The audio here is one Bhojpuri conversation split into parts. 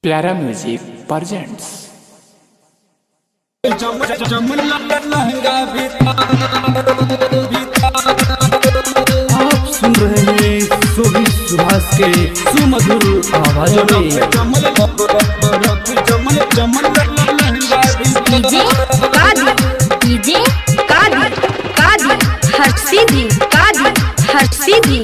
प्यारा म्यूजिक प्रेजेंट्स। आप सुन रहे हैं सोभी सुभाष के सुमधुर आवाजों में डीजे कादी हर्षिदी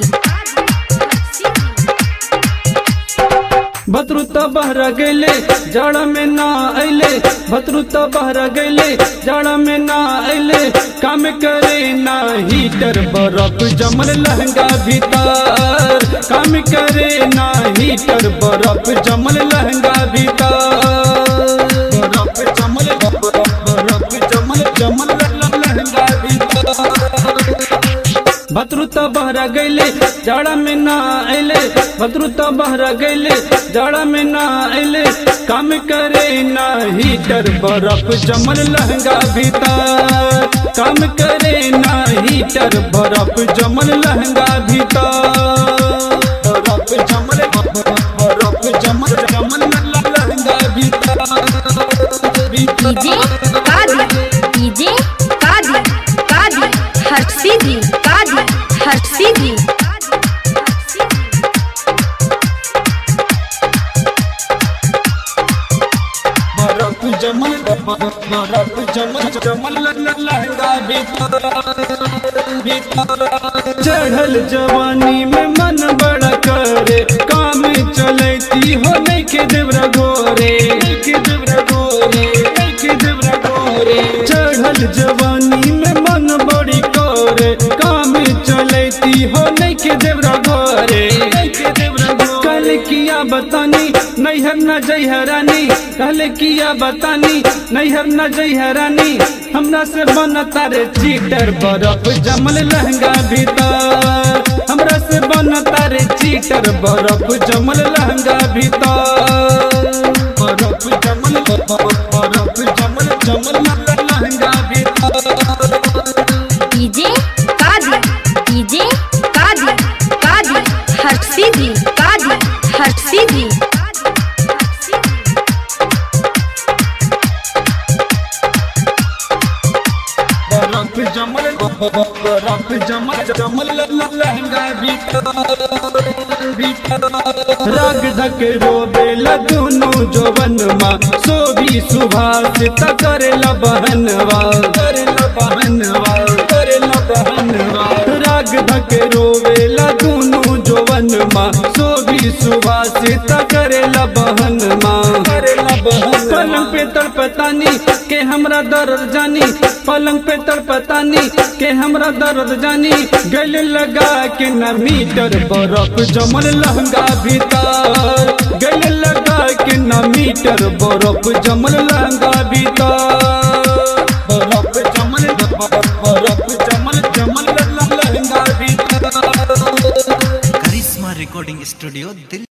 भद्रुता बहरा गैले जाड़ा में ना अले, भद्रुता बहरा गैले जाड़ा में ना अले, काम करे ना हीटर बर्फ जमल लहंगा भीतर, काम करे ना हीटर बर्फ जमल लहंगा भीतर, बर्फ जमल लहंगा भीतर। भद्रुता बहरा गैले जाड़ा में ना अले, भद्रुता बहरा गैले जाड़ा में ना अले, काम करे ना हीटर बर्फ जमल लहंगा भीतर, काम करे ना हीटर बर्फ जमल लहंगा भीतर, बर्फ जमल लहंगा भीतर। डीजे कादी हर्षिदी चढ़ल जवानी में मन बड़ा करे, काम चलती हो नहीं के देवरा गोरे, चढ़ल जवानी में मन बड़ी करे, काम चलती हो नहीं के देवरा गोरे, कल किया बतानी नैहर न जय हरानी, कल किया बतानी नैहर न जय हरानी, हमरा से बन तारे चीटर बर्फ जमल लहंगा भीतर, हमरा से बन तारे चीटर बर्फ जमल लहंगा भीतर, बर्फ जमल लहंगा भीतर। डीजे कादी हर्षिदी जमल लहंगा भीतर। राग धक रोबे लगुनु जोवन मा, सोभी सुभाष करे बहनवा, राग धक रोबे लगुनु जोवन मा, सोभी सुभाष करे बहनमा, पलंग पे तड़पतानी के हमरा दर्द जानी, पलंग पे तड़पतानी के हमरा दर्द जानी, गले लगा के न मीटर बर्फ जमल लहंगा भीतर, गले लगा के न मीटर बर्फ जमल लहंगा भीतर, बर्फ जमल लहंगा भीतर। Karishma recording studio Delhi.